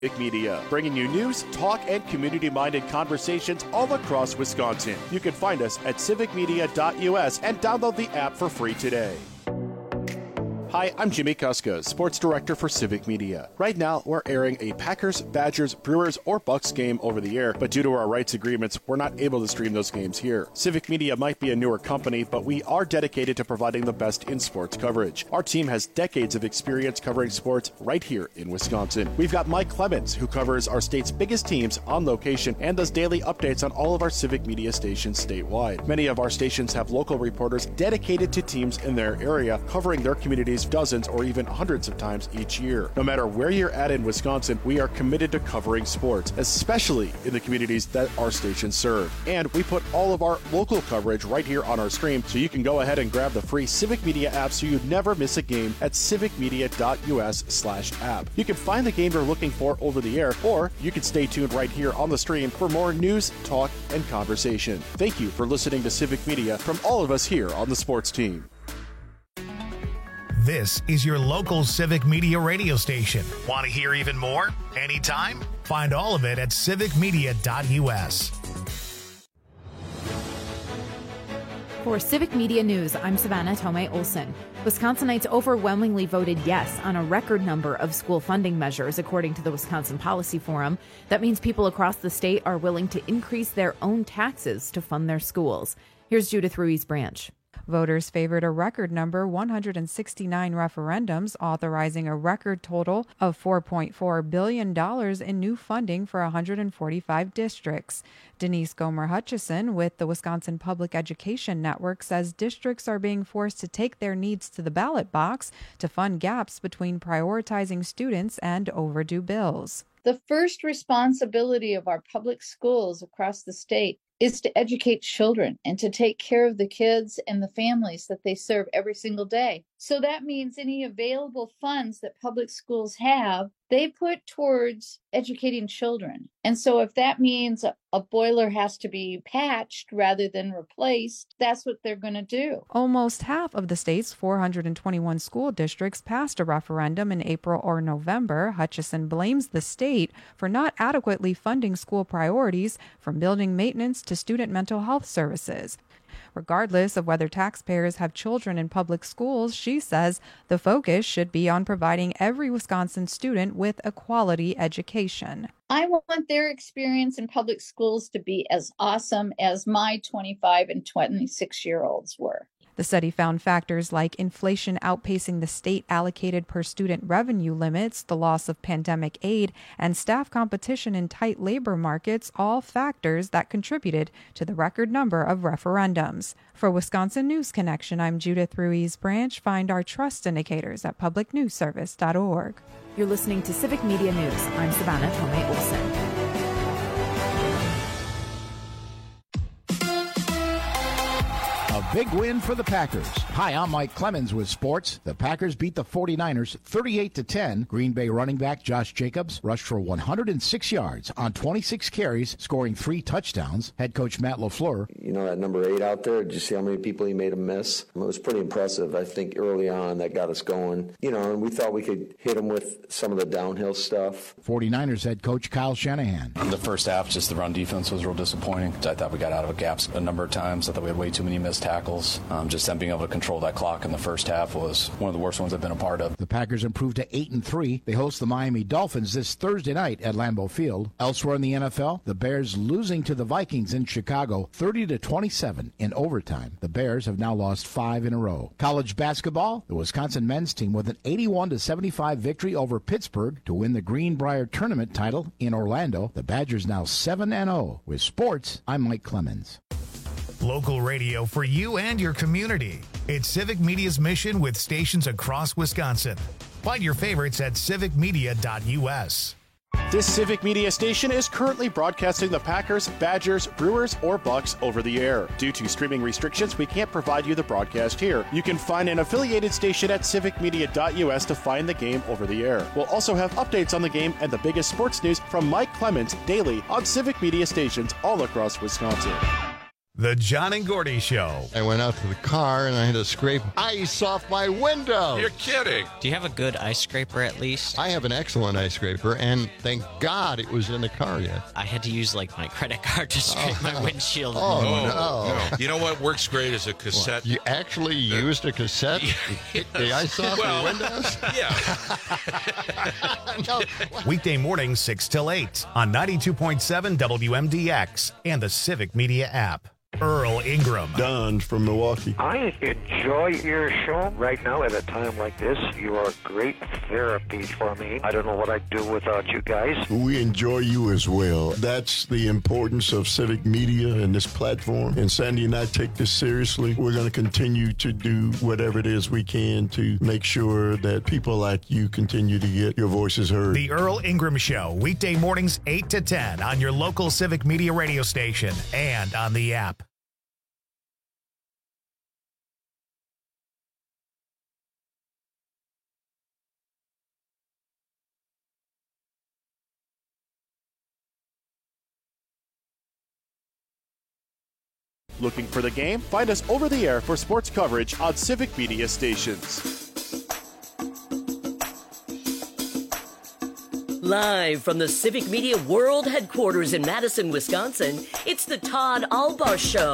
Civic Media, bringing you news, talk, and community-minded conversations all across Wisconsin. You can find us at civicmedia.us and download the app for free today. Hi, I'm Jimmy Kuska, Sports Director for Civic Media. Right now, we're airing a Packers, Badgers, Brewers, or Bucks game over the air, but due to our rights agreements, we're not able to stream those games here. Civic Media might be a newer company, but we are dedicated to providing the best in sports coverage. Our team has decades of experience covering sports right here in Wisconsin. We've got Mike Clemens, who covers our state's biggest teams on location and does daily updates on all of our Civic Media stations statewide. Many of our stations have local reporters dedicated to teams in their area, covering their communities dozens or even hundreds of times each year. No matter where you're at in Wisconsin, we are committed to covering sports, especially in the communities that our stations serve. And we put all of our local coverage right here on our stream, so you can go ahead and grab the free Civic Media app so you never miss a game at civicmedia.us/app. You can find the game you're looking for over the air, or you can stay tuned right here on the stream for more news, talk, and conversation. Thank you for listening to Civic Media from all of us here on the sports team. This is your local Civic Media radio station. Want to hear even more? Anytime? Find all of it at civicmedia.us. For Civic Media News, I'm Savannah Tomei Olson. Wisconsinites overwhelmingly voted yes on a record number of school funding measures, according to the Wisconsin Policy Forum. That means people across the state are willing to increase their own taxes to fund their schools. Here's Judith Ruiz-Branch. Voters favored a record number, 169 referendums, authorizing a record total of $4.4 billion in new funding for 145 districts. Denise Gomer-Hutchison with the Wisconsin Public Education Network says districts are being forced to take their needs to the ballot box to fund gaps between prioritizing students and overdue bills. The first responsibility of our public schools across the state is to educate children and to take care of the kids and the families that they serve every single day. So that means any available funds that public schools have, they put towards educating children. And so if that means a boiler has to be patched rather than replaced, that's what they're going to do. Almost half of the state's 421 school districts passed a referendum in April or November. Hutchison blames the state for not adequately funding school priorities, from building maintenance to student mental health services. Regardless of whether taxpayers have children in public schools, she says the focus should be on providing every Wisconsin student with a quality education. I want their experience in public schools to be as awesome as my 25 and 26-year-olds were. The study found factors like inflation outpacing the state allocated per student revenue limits, the loss of pandemic aid, and staff competition in tight labor markets, all factors that contributed to the record number of referendums. For Wisconsin News Connection, I'm Judith Ruiz-Branch. Find our trust indicators at publicnewsservice.org. You're listening to Civic Media News. I'm Savannah Tomei Olson. A big win for the Packers. Hi, I'm Mike Clemens with sports. The Packers beat the 49ers 38-10. Green Bay running back Josh Jacobs rushed for 106 yards on 26 carries, scoring 3 touchdowns. Head coach Matt LaFleur. You know that number 8 out there? Did you see how many people he made him miss? It was pretty impressive. I think early on that got us going. You know, and we thought we could hit him with some of the downhill stuff. 49ers head coach Kyle Shanahan. The first half, just the run defense was real disappointing. I thought we got out of gaps a number of times. I thought we had way too many missed tackles. Just them being able to control that clock in the first half was one of the worst ones I've been a part of. The Packers improved to 8-3. They host the Miami Dolphins this Thursday night at Lambeau Field. Elsewhere in the NFL, the Bears losing to the Vikings in Chicago 30-27 in overtime. The Bears have now lost 5 in a row. College basketball, the Wisconsin men's team with an 81-75 victory over Pittsburgh to win the Greenbrier Tournament title in Orlando. The Badgers now 7-0. With sports, I'm Mike Clemens. Local radio for you and your community. It's Civic Media's mission with stations across Wisconsin. Find your favorites at civicmedia.us. This Civic Media station is currently broadcasting the Packers, Badgers, Brewers, or Bucks over the air. Due to streaming restrictions, we can't provide you the broadcast here. You can find an affiliated station at civicmedia.us to find the game over the air. We'll also have updates on the game and the biggest sports news from Mike Clemens daily on Civic Media stations all across Wisconsin. The John and Gordy Show. I went out to the car and I had to scrape ice off my window. You're kidding. Do you have a good ice scraper at least? I have an excellent ice scraper, and thank God it was in the car yet. I had to use my credit card to scrape my windshield. No. You know what works great is a cassette. You actually used a cassette to get the ice off your windows? Yeah. No. Weekday mornings 6 till 8 on 92.7 WMDX and the Civic Media app. Earl Ingram. Don from Milwaukee. I enjoy your show right now at a time like this. You are great therapy for me. I don't know what I'd do without you guys. We enjoy you as well. That's the importance of Civic Media and this platform. And Sandy and I take this seriously. We're going to continue to do whatever it is we can to make sure that people like you continue to get your voices heard. The Earl Ingram Show, weekday mornings 8 to 10 on your local Civic Media radio station and on the app. Looking for the game? Find us over the air for sports coverage on Civic Media stations. Live from the Civic Media World Headquarters in Madison, Wisconsin, it's the Todd Albaugh Show.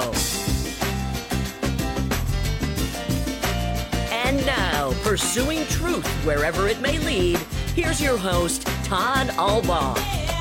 And now, pursuing truth wherever it may lead, here's your host, Todd Albaugh.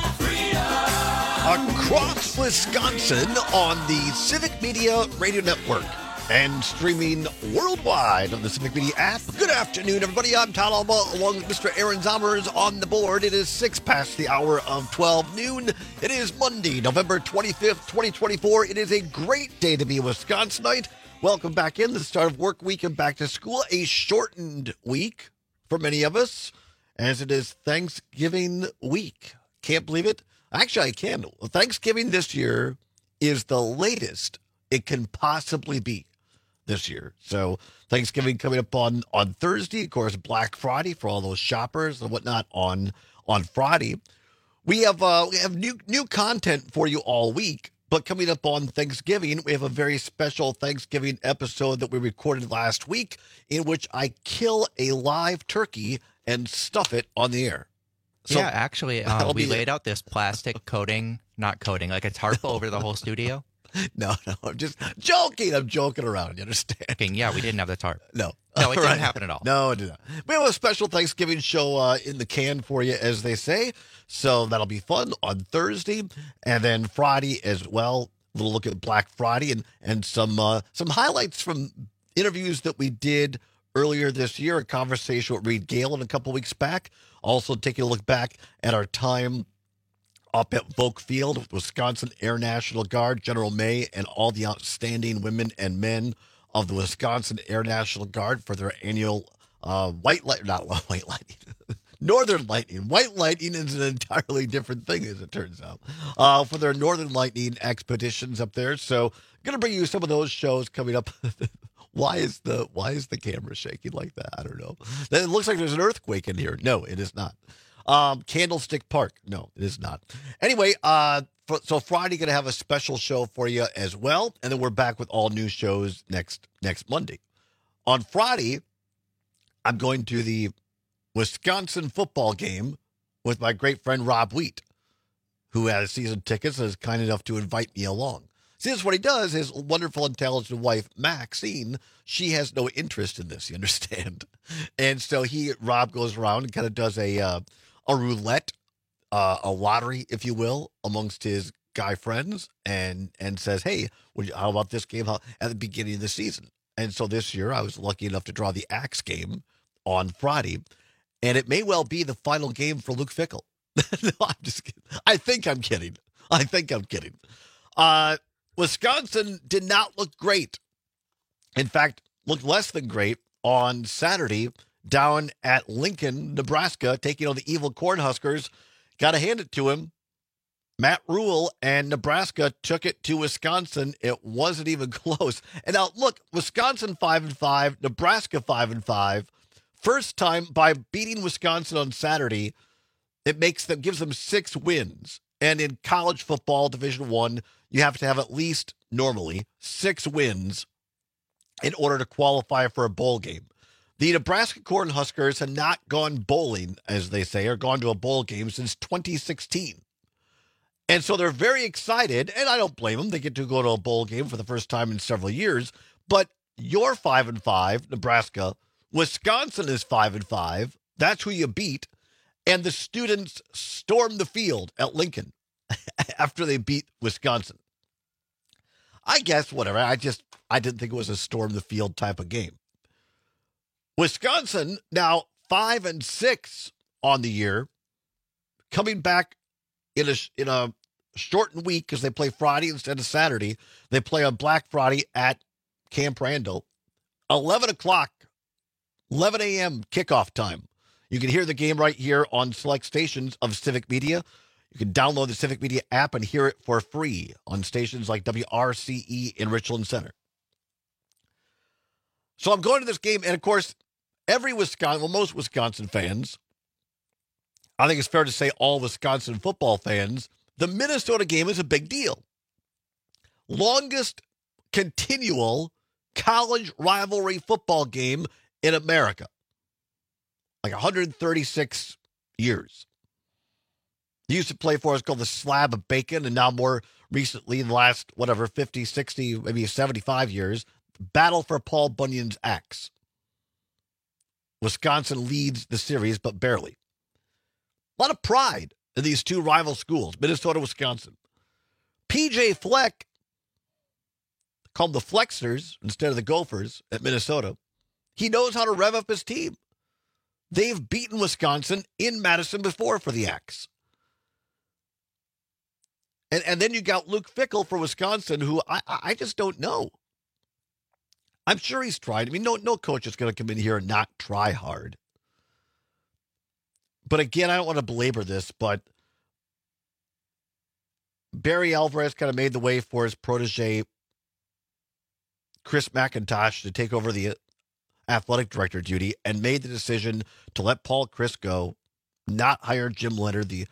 Across Wisconsin on the Civic Media Radio Network and streaming worldwide on the Civic Media app. Good afternoon, everybody. I'm Todd Albaugh along with Mr. Aaron Zommers on the board. It is 6 past the hour of 12 noon. It is Monday, November 25th, 2024. It is a great day to be a Wisconsinite. Welcome back in the start of work week and back to school. A shortened week for many of us as it is Thanksgiving week. Can't believe it. Actually, I can. Thanksgiving this year is the latest it can possibly be this year. So Thanksgiving coming up on Thursday. Of course, Black Friday for all those shoppers and whatnot on Friday. We have new content for you all week. But coming up on Thanksgiving, we have a very special Thanksgiving episode that we recorded last week in which I kill a live turkey and stuff it on the air. So yeah, actually, we laid out this plastic coating, not coating, like a tarp over the whole studio. No, I'm just joking. I'm joking around. You understand? Yeah, we didn't have the tarp. No, it didn't happen at all. No, it did not. We have a special Thanksgiving show in the can for you, as they say. So that'll be fun on Thursday, and then Friday as well. A little look at Black Friday and some highlights from interviews that we did earlier this year. A conversation with Reed Galen a couple weeks back. Also taking a look back at our time up at Volk Field with Wisconsin Air National Guard, General May, and all the outstanding women and men of the Wisconsin Air National Guard for their annual Northern Lightning. White Lightning is an entirely different thing, as it turns out, for their Northern Lightning expeditions up there. So I'm going to bring you some of those shows coming up. Why is the camera shaking like that? I don't know. It looks like there's an earthquake in here. No, it is not. Candlestick Park. No, it is not. Anyway, so Friday going to have a special show for you as well, and then we're back with all new shows next Monday. On Friday, I'm going to the Wisconsin football game with my great friend Rob Wheat, who has season tickets and is kind enough to invite me along. See, this is what he does. His wonderful, intelligent wife, Maxine, she has no interest in this, you understand? And so Rob goes around and kind of does a roulette, a lottery, if you will, amongst his guy friends and says, hey, how about this game at the beginning of the season? And so this year I was lucky enough to draw the Axe game on Friday, and it may well be the final game for Luke Fickell. No, I'm just kidding. I think I'm kidding. Wisconsin did not look great. In fact, looked less than great on Saturday down at Lincoln, Nebraska, taking on the evil Cornhuskers. Got to hand it to him. Matt Rule and Nebraska took it to Wisconsin. It wasn't even close. And now, look, Wisconsin 5-5, Nebraska 5-5. First time by beating Wisconsin on Saturday, gives them 6 wins. And in college football, Division I, you have to have at least normally 6 wins in order to qualify for a bowl game. The Nebraska Cornhuskers have not gone bowling, as they say, or gone to a bowl game since 2016. And so they're very excited, and I don't blame them. They get to go to a bowl game for the first time in several years. But you're 5-5, Nebraska. Wisconsin is 5-5. That's who you beat. And the students stormed the field at Lincoln after they beat Wisconsin. I guess, whatever. I didn't think it was a storm the field type of game. Wisconsin, now 5-6 on the year, coming back in a shortened week because they play Friday instead of Saturday. They play on Black Friday at Camp Randall. 11 o'clock, 11 a.m. kickoff time. You can hear the game right here on select stations of Civic Media. You can download the Civic Media app and hear it for free on stations like WRCE in Richland Center. So I'm going to this game, and of course, most Wisconsin fans, I think it's fair to say all Wisconsin football fans, the Minnesota game is a big deal. Longest continual college rivalry football game in America. Like 136 years. They used to play for us called the Slab of Bacon, and now more recently, in the last, 50, 60, maybe 75 years, Battle for Paul Bunyan's Axe. Wisconsin leads the series, but barely. A lot of pride in these two rival schools, Minnesota, Wisconsin. P.J. Fleck, called the Flexers instead of the Gophers at Minnesota, he knows how to rev up his team. They've beaten Wisconsin in Madison before for the Axe. And then you got Luke Fickell for Wisconsin, who I just don't know. I'm sure he's tried. I mean, no coach is going to come in here and not try hard. But again, I don't want to belabor this, but Barry Alvarez kind of made the way for his protege, Chris McIntosh, to take over the athletic director duty and made the decision to let Paul Chryst go, not hire Jim Leonard, the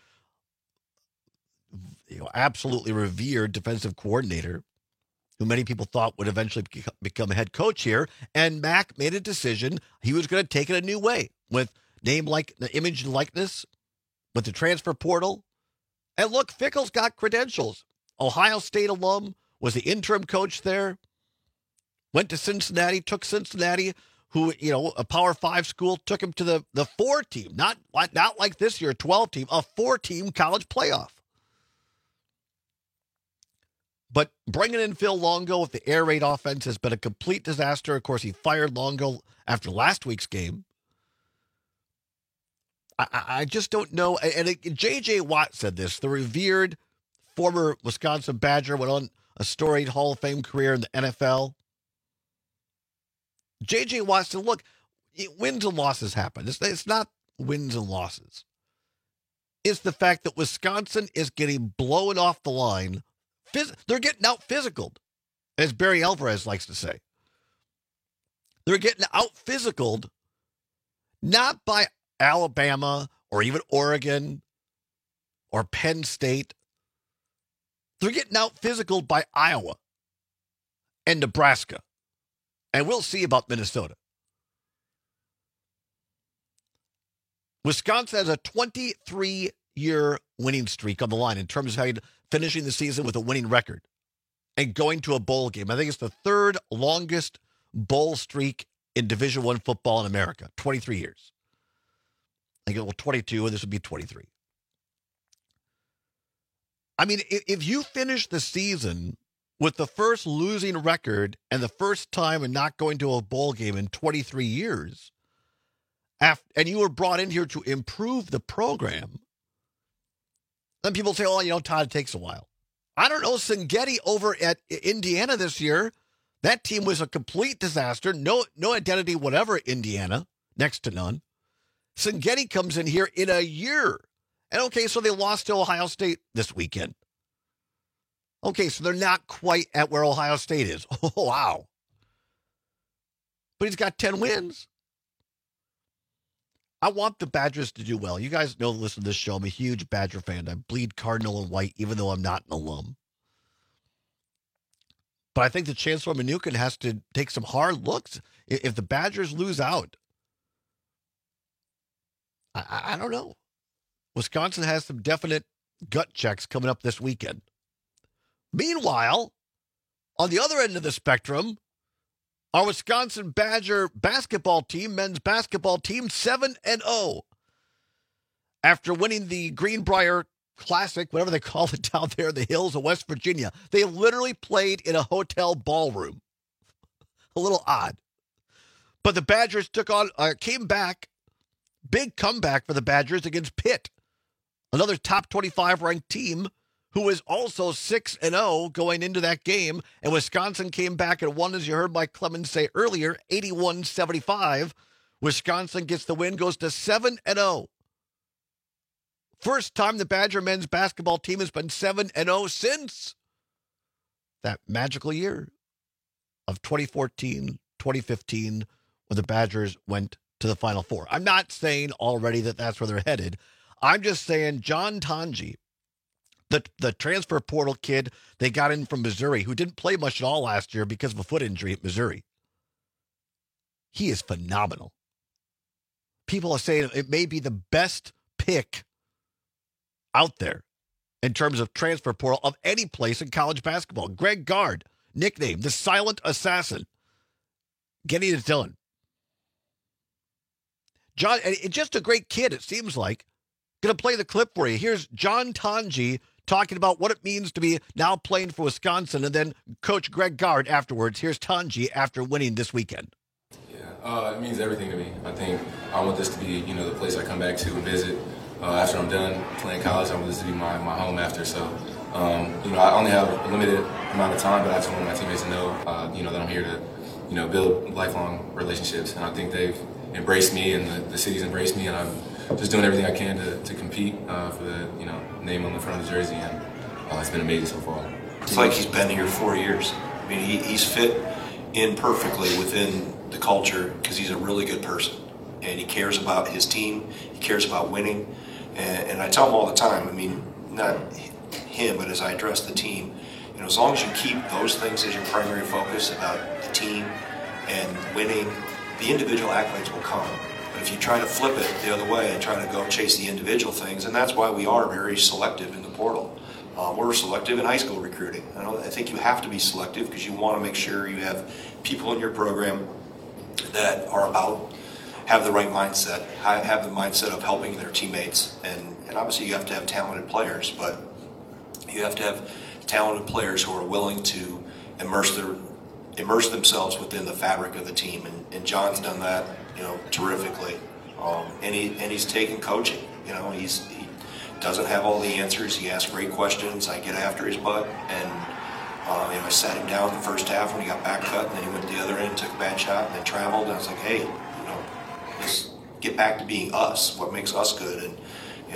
absolutely revered defensive coordinator, who many people thought would eventually become a head coach here. And Mac made a decision he was going to take it a new way with name like the image and likeness, with the transfer portal. And look, Fickell's got credentials. Ohio State alum, was the interim coach there, went to Cincinnati, took Cincinnati, who, a Power 5 school, took him to the 4 team, not like this year, 12 team, a 4-team college playoff. But bringing in Phil Longo with the air raid offense has been a complete disaster. Of course, he fired Longo after last week's game. I just don't know. And J.J. Watt said this, the revered former Wisconsin Badger, went on a storied Hall of Fame career in the NFL. J.J. Watt said, look, wins and losses happen. It's not wins and losses. It's the fact that Wisconsin is getting blown off the line. They're getting out physicaled, as Barry Alvarez likes to say. They're getting out physicaled, not by Alabama or even Oregon or Penn State. They're getting out physicaled by Iowa and Nebraska. And we'll see about Minnesota. Wisconsin has a 23-year winning streak on the line in terms of finishing the season with a winning record and going to a bowl game. I think it's the third longest bowl streak in Division I football in America, 23 years. I think 22, and this would be 23. I mean, if you finish the season with the first losing record and the first time and not going to a bowl game in 23 years, and you were brought in here to improve the program, then people say, Todd, it takes a while. I don't know, Singeti over at Indiana this year, that team was a complete disaster. No identity whatever at Indiana, next to none. Singeti comes in here in a year. And okay, so they lost to Ohio State this weekend. Okay, so they're not quite at where Ohio State is. Oh, wow. But he's got 10 wins. I want the Badgers to do well. You guys know, listen to this show. I'm a huge Badger fan. I bleed Cardinal and white, even though I'm not an alum. But I think the Chancellor Mnookin has to take some hard looks if the Badgers lose out. I don't know. Wisconsin has some definite gut checks coming up this weekend. Meanwhile, on the other end of the spectrum, our Wisconsin Badger basketball team, men's basketball team, 7-0. After winning the Greenbrier Classic, whatever they call it down there in the hills of West Virginia. They literally played in a hotel ballroom. A little odd. But the Badgers came back. Big comeback for the Badgers against Pitt. Another top 25 ranked team who is also 6-0 going into that game. And Wisconsin came back and won, as you heard Mike Clemens say earlier, 81-75. Wisconsin gets the win, goes to 7-0. First time the Badger men's basketball team has been 7-0 since that magical year of 2014, 2015, when the Badgers went to the Final Four. I'm not saying already that that's where they're headed. I'm just saying John Tonji, the transfer portal kid they got in from Missouri, who didn't play much at all last year because of a foot injury at Missouri. He is phenomenal. People are saying it may be the best pick out there in terms of transfer portal of any place in college basketball. Greg Gard, nickname the Silent Assassin, getting it done. John, and just a great kid, it seems like. Going to play the clip for you. Here's John Tonji talking about what it means to be now playing for Wisconsin, and then Coach Greg Gard afterwards. Here's Tonji after winning this weekend. Yeah, it means everything to me. I think I want this to be, the place I come back to and visit. After I'm done playing college, I want this to be my home after. So, I only have a limited amount of time, but I just want my teammates to know, that I'm here to, build lifelong relationships. And I think they've embraced me, and the city's embraced me, and I'm just doing everything I can to compete for the, name on the front of the jersey. And it's been amazing so far. It's like he's been here 4 years. I mean, he's fit in perfectly within the culture because he's a really good person, and he cares about his team. He cares about winning. And I tell him all the time, I mean, not him, but as I address the team, as long as you keep those things as your primary focus about the team and winning, the individual accolades will come. But if you try to flip it the other way and try to go chase the individual things, and that's why we are very selective in the portal. We're selective in high school recruiting. I think you have to be selective because you want to make sure you have people in your program that are have the right mindset, have the mindset of helping their teammates. And obviously you have to have talented players, but you have to have talented players who are willing to immerse themselves within the fabric of the team. And John's done that, terrifically. And he's taken coaching. He doesn't have all the answers. He asks great questions. I get after his butt. And I sat him down in the first half when he got back cut, and then he went to the other end, took a bad shot, and then traveled. And I was like, hey, let's get back to being us, what makes us good. And,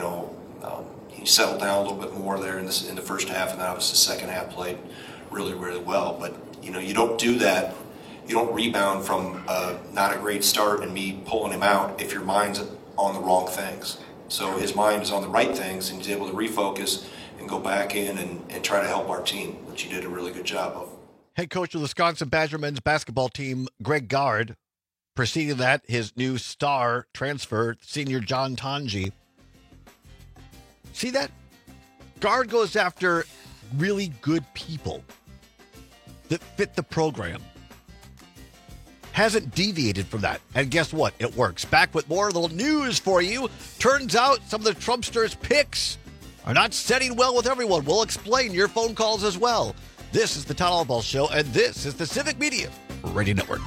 he settled down a little bit more there in the first half, and then obviously the second half played really, really well. But, you don't do that. You don't rebound from not a great start and me pulling him out if your mind's on the wrong things. So his mind is on the right things, and he's able to refocus and go back in and try to help our team, which he did a really good job of. Head coach of the Wisconsin Badger men's basketball team, Greg Gard. Preceding that, his new star transfer, senior John Tonji. See that? Gard goes after really good people that fit the program. Hasn't deviated from that. And guess what? It works. Back with more little news for you. Turns out some of the Trumpsters' picks are not setting well with everyone. We'll explain your phone calls as well. This is the Todd Albaugh Show, and this is the Civic Media Radio Network.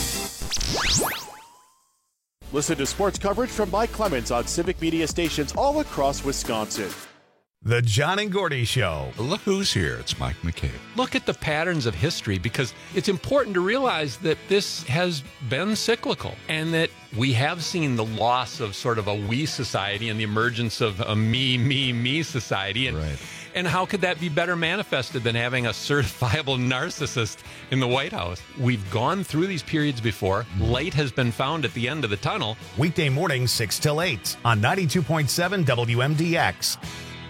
Listen to sports coverage from Mike Clemens on Civic Media stations all across Wisconsin. The John and Gordy Show. Look who's here. It's Mike McCabe. Look at the patterns of history, because it's important to realize that this has been cyclical and that we have seen the loss of sort of a we society and the emergence of a me society. And, right. And how could that be better manifested than having a certifiable narcissist in the White House? We've gone through these periods before. Light has been found at the end of the tunnel. Weekday mornings 6 till 8 on 92.7 WMDX.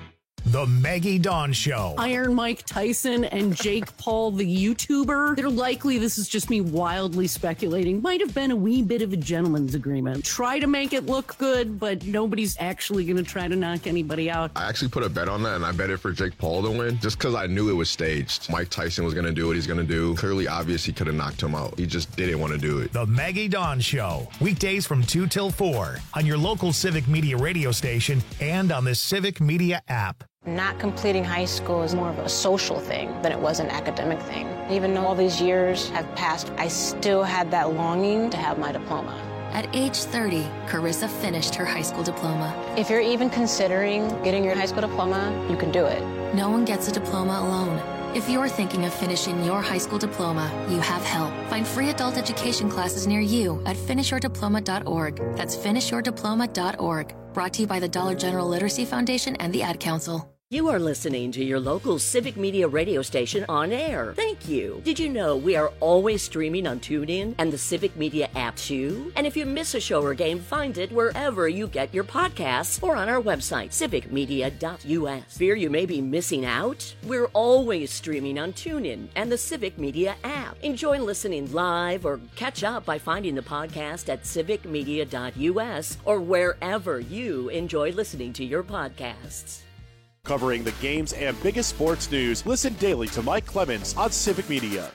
The Maggie Dawn Show. Iron Mike Tyson and Jake Paul, the YouTuber. They're likely, this is just me wildly speculating, might have been a wee bit of a gentleman's agreement. Try to make it look good, but nobody's actually going to try to knock anybody out. I actually put a bet on that, and I bet it for Jake Paul to win, just because I knew it was staged. Mike Tyson was going to do what he's going to do. Clearly obvious he could have knocked him out. He just didn't want to do it. The Maggie Dawn Show. Weekdays from 2 till 4 on your local Civic Media radio station and on the Civic Media app. Not completing high school is more of a social thing than it was an academic thing. Even though all these years have passed, I still had that longing to have my diploma. At age 30, Carissa finished her high school diploma. If you're even considering getting your high school diploma, you can do it. No one gets a diploma alone. If you're thinking of finishing your high school diploma, you have help. Find free adult education classes near you at finishyourdiploma.org. That's finishyourdiploma.org. Brought to you by the Dollar General Literacy Foundation and the Ad Council. You are listening to your local Civic Media radio station on air. Thank you. Did you know we are always streaming on TuneIn and the Civic Media app too? And if you miss a show or game, find it wherever you get your podcasts or on our website, civicmedia.us. Fear you may be missing out? We're always streaming on TuneIn and the Civic Media app. Enjoy listening live or catch up by finding the podcast at civicmedia.us or wherever you enjoy listening to your podcasts. Covering the games and biggest sports news, listen daily to Mike Clemens on Civic Media.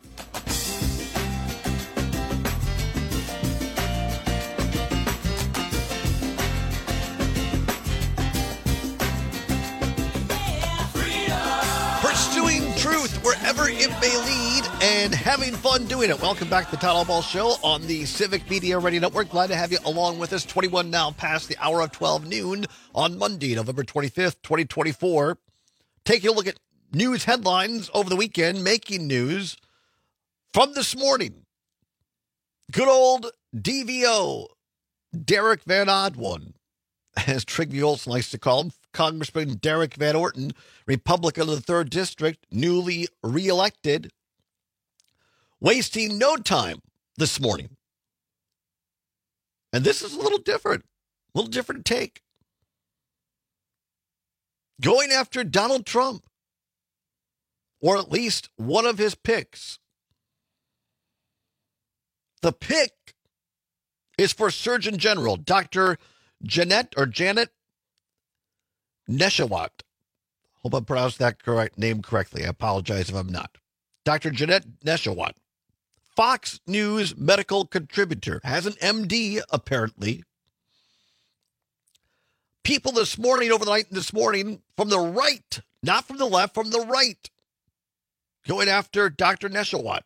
Pursuing truth wherever it may lead and having fun doing it. Welcome back to the Todd Ball Show on the Civic Media Radio Network. Glad to have you along with us. 21 now past the hour of 12 noon on Monday, November 25th, 2024. Taking a look at news headlines over the weekend, making news from this morning. Good old DVO, Derek Van Odwin, as Trigby Olson likes to call him, Congressman Derek Van Orton, Republican of the 3rd District, newly reelected, wasting no time this morning. And this is a little different take. Going after Donald Trump, or at least one of his picks. The pick is for Surgeon General Dr. Janet Nesheiwat. Hope I pronounced that name correctly. I apologize if I'm not. Dr. Janet Nesheiwat, Fox News medical contributor, has an MD apparently. People this morning, overnight this morning, from the right, not from the left, from the right, going after Dr. Nesheiwat,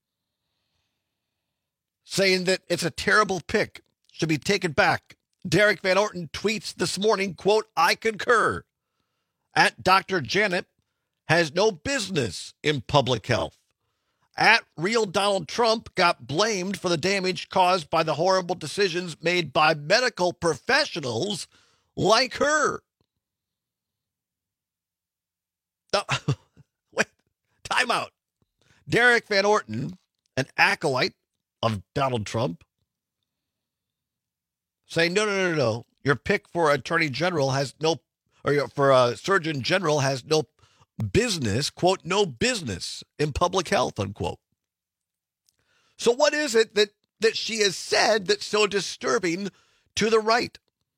saying that it's a terrible pick, should be taken back. Derek Van Orton tweets this morning, quote, "I concur. At Dr. Janet has no business in public health. At Real Donald Trump got blamed for the damage caused by the horrible decisions made by medical professionals like her." Wait, time out. Derek Van Orton, an acolyte of Donald Trump, saying, no. Your pick for Attorney General has no, or for Surgeon General has no business, quote, no business in public health, unquote. So what is it that she has said that's so disturbing to the right?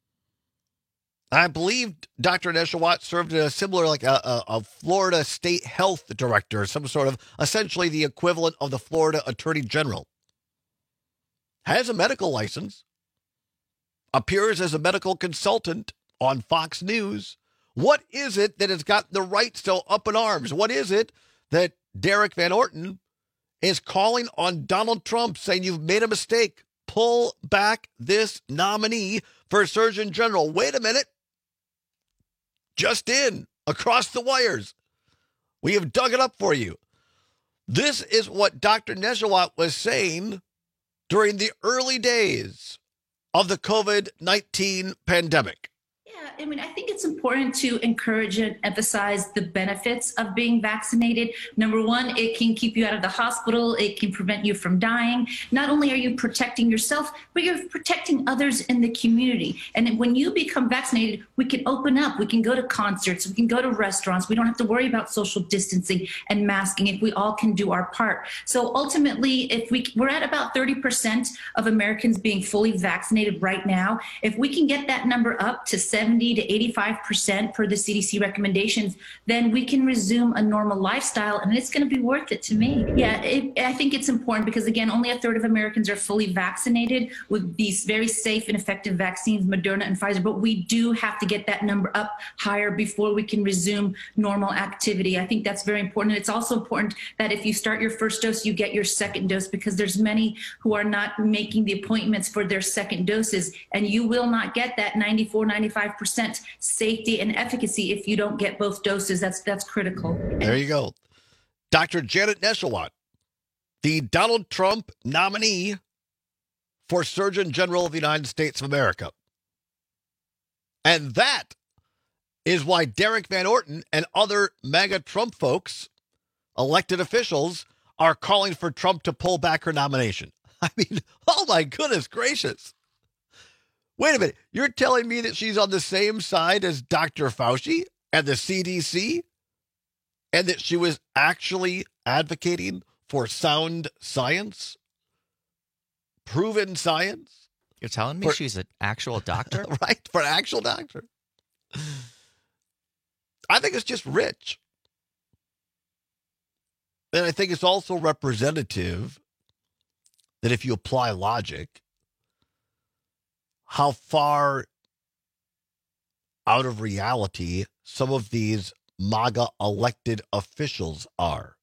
I believe Dr. Nesheiwat served in a similar, like a Florida state health director, some sort of, essentially the equivalent of the Florida Attorney General. Has a medical license. Appears as a medical consultant on Fox News. What is it that has got the right so up in arms? What is it that Derek Van Orton is calling on Donald Trump, saying you've made a mistake? Pull back this nominee for Surgeon General. Wait a minute. Just in, across the wires. We have dug it up for you. This is what Dr. Nesheiwat was saying during the early days of the COVID-19 pandemic. Yeah, I mean, I think it's important to encourage and emphasize the benefits of being vaccinated. Number one, it can keep you out of the hospital. It can prevent you from dying. Not only are you protecting yourself, but you're protecting others in the community. And when you become vaccinated, we can open up. We can go to concerts. We can go to restaurants. We don't have to worry about social distancing and masking if we all can do our part. So ultimately, if we're at about 30% of Americans being fully vaccinated right now, if we can get that number up to 70 to 85% per the CDC recommendations, then we can resume a normal lifestyle, and it's going to be worth it to me. Yeah, I think it's important because, again, only a third of Americans are fully vaccinated with these very safe and effective vaccines, Moderna and Pfizer, but we do have to get that number up higher before we can resume normal activity. I think that's very important. And it's also important that if you start your first dose, you get your second dose, because there's many who are not making the appointments for their second doses, and you will not get that 94, 95% safety and efficacy if you don't get both doses. That's critical. There you go. Dr. Janet Nesheiwat, the Donald Trump nominee for Surgeon General of the United States of America. And that is why Derek Van Orton and other MAGA Trump folks, elected officials, are calling for Trump to pull back her nomination. I mean, oh my goodness gracious. Wait a minute. You're telling me that she's on the same side as Dr. Fauci and the CDC? And that she was actually advocating for sound science? Proven science? You're telling me she's an actual doctor? Right, for an actual doctor. I think it's just rich. And I think it's also representative that if you apply logic, how far out of reality some of these MAGA elected officials are.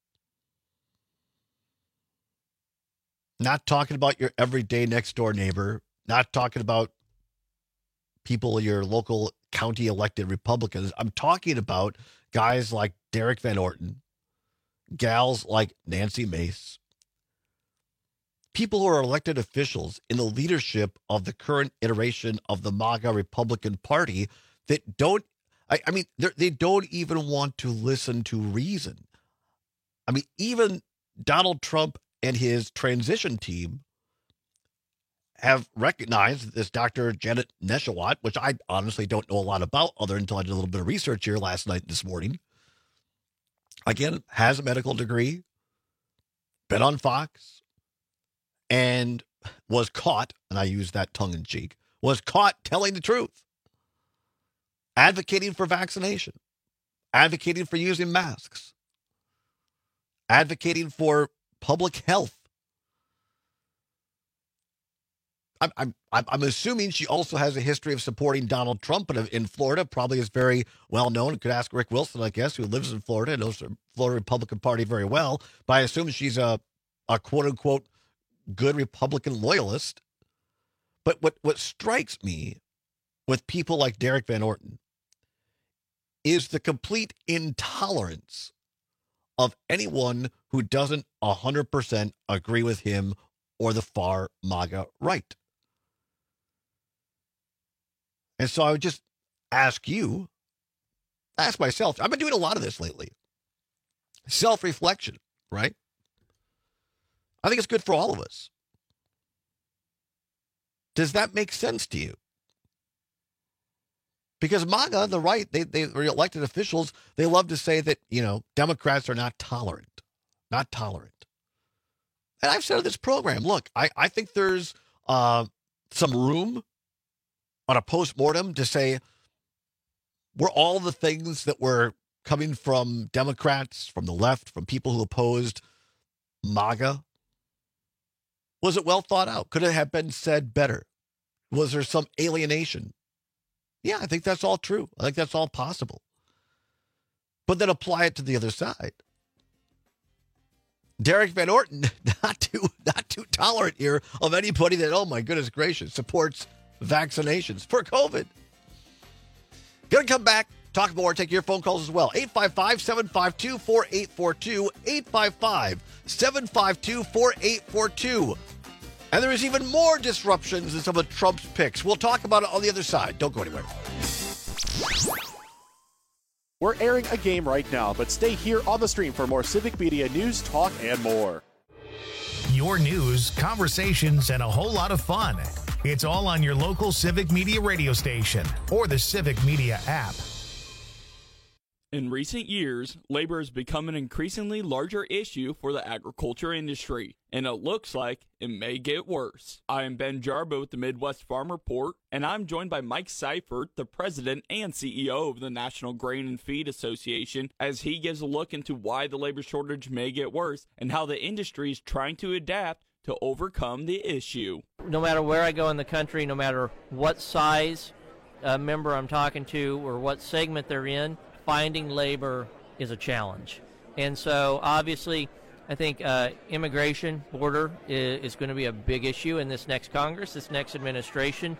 Not talking about your everyday next door neighbor, not talking about people, your local county elected Republicans. I'm talking about guys like Derek Van Orton, gals like Nancy Mace, people who are elected officials in the leadership of the current iteration of the MAGA Republican Party that don't, I mean, they don't even want to listen to reason. I mean, even Donald Trump and his transition team have recognized that this Dr. Janet Nesheiwat, which I honestly don't know a lot about other until I did a little bit of research here last night and this morning, again, has a medical degree, been on Fox, and was caught, and I use that tongue-in-cheek, was caught telling the truth, advocating for vaccination, advocating for using masks, advocating for public health. I'm assuming she also has a history of supporting Donald Trump in Florida, probably is very well known. You could ask Rick Wilson, I guess, who lives in Florida and knows the Florida Republican Party very well. But I assume she's a quote-unquote good Republican loyalist. But what strikes me with people like Derek Van Orton is the complete intolerance of anyone who doesn't 100% agree with him or the far MAGA right. And so I would just ask myself, I've been doing a lot of this lately. Self-reflection, right? I think it's good for all of us. Does that make sense to you? Because MAGA, the right, they were elected officials, they love to say that, Democrats are not tolerant. Not tolerant. And I've said in this program, look, I think there's some room on a postmortem to say, were all the things that were coming from Democrats, from the left, from people who opposed MAGA, was it well thought out? Could it have been said better? Was there some alienation? Yeah, I think that's all true. I think that's all possible. But then apply it to the other side. Derek Van Orton, not too tolerant here of anybody that, oh my goodness gracious, supports vaccinations for COVID. Gonna come back, talk more, take your phone calls as well. 855-752-4842, 855-752-4842. And there is even more disruptions in some of Trump's picks. We'll talk about it on the other side. Don't go anywhere. We're airing a game right now, but stay here on the stream for more Civic Media news, talk, and more. Your news, conversations, and a whole lot of fun. It's all on your local Civic Media radio station or the Civic Media app. In recent years, labor has become an increasingly larger issue for the agriculture industry, and it looks like it may get worse. I am Ben Jarbo with the Midwest Farm Report, and I'm joined by Mike Seifert, the president and CEO of the National Grain and Feed Association, as he gives a look into why the labor shortage may get worse and how the industry is trying to adapt to overcome the issue. No matter where I go in the country, no matter what size member I'm talking to or what segment they're in, finding labor is a challenge. And so obviously I think immigration border is going to be a big issue in this next Congress, this next administration.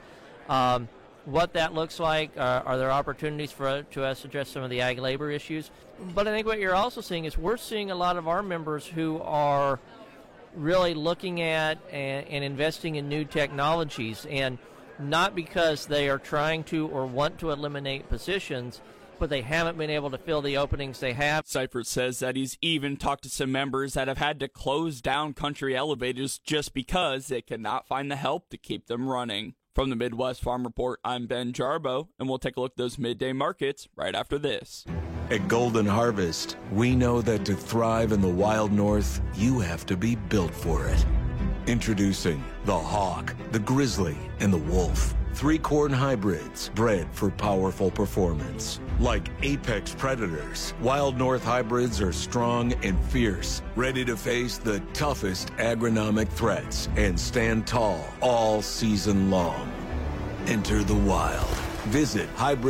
What that looks like, are there opportunities to us to address some of the ag labor issues? But I think what you're also seeing is we're seeing a lot of our members who are really looking at and investing in new technologies, and not because they are trying to or want to eliminate positions, but they haven't been able to fill the openings they have. Seifert says that he's even talked to some members that have had to close down country elevators just because they cannot find the help to keep them running. From the Midwest Farm Report, I'm Ben Jarbo, and we'll take a look at those midday markets right after this. At Golden Harvest, we know that to thrive in the wild north, you have to be built for it. Introducing the Hawk, the Grizzly, and the Wolf. 3 corn hybrids bred for powerful performance. Like apex predators, Wild North hybrids are strong and fierce, ready to face the toughest agronomic threats and stand tall all season long. Enter the wild. Visit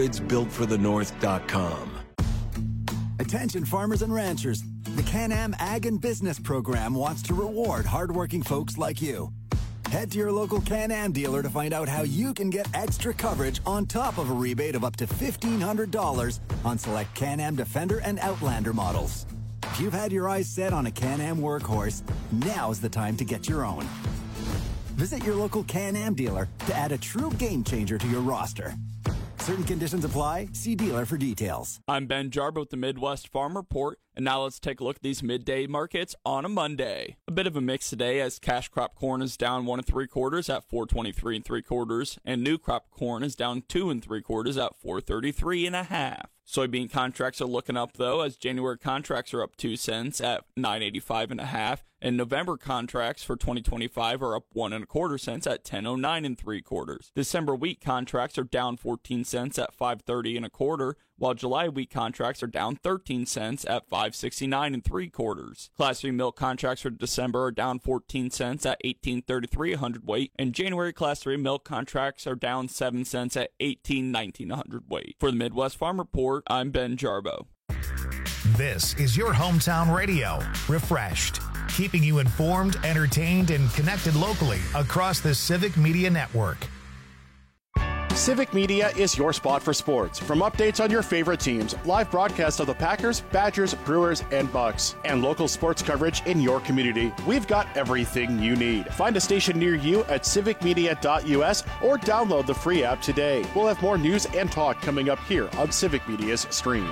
hybridsbuiltforthenorth.com. Attention farmers and ranchers. The Can-Am Ag and Business Program wants to reward hardworking folks like you. Head to your local Can-Am dealer to find out how you can get extra coverage on top of a rebate of up to $1,500 on select Can-Am Defender and Outlander models. If you've had your eyes set on a Can-Am workhorse, now's the time to get your own. Visit your local Can-Am dealer to add a true game changer to your roster. Certain conditions apply. See dealer for details. I'm Ben Jarbo with the Midwest Farm Report, and now let's take a look at these midday markets on a Monday. A bit of a mix today as cash crop corn is down 1 3/4 at $4.23 3/4, and new crop corn is down 2 3/4 at $4.33 1/2. Soybean contracts are looking up, though, as January contracts are up 2 cents at $9.85 1/2, and November contracts for 2025 are up 1 1/4 cents at $10.09 3/4. December wheat contracts are down 14 cents at $5.30 1/4, while July wheat contracts are down 13 cents at $5.69 3/4. Class 3 milk contracts for December are down 14 cents at $18.33 a hundredweight, and January Class 3 milk contracts are down 7 cents at $18.19 a hundredweight. For the Midwest Farm Report, I'm Ben Jarbo. This is your hometown radio, refreshed, keeping you informed, entertained, and connected locally across the Civic Media Network. Civic Media is your spot for sports. From updates on your favorite teams, live broadcasts of the Packers, Badgers, Brewers, and Bucks, and local sports coverage in your community, we've got everything you need. Find a station near you at civicmedia.us or download the free app today. We'll have more news and talk coming up here on Civic Media's stream.